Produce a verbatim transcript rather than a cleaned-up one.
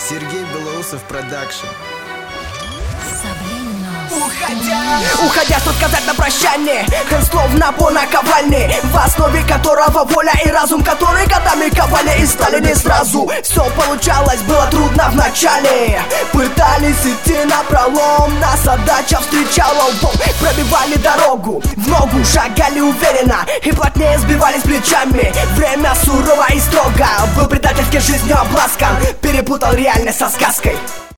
Сергей Белоусов продакшн. Уходя, уходя, что сказать на прощание? Словно по наковальне, в основе которого воля и разум, которые годами ковали и стали не сразу. Все получалось, было трудно в начале. Пытались идти напролом, нас задача встречала лбом. Пробивали дорогу, в ногу шагали уверенно и плотнее сбивались плечами. Время сурово и строго, был предательской жизнью обласкан, перепутал реальность со сказкой.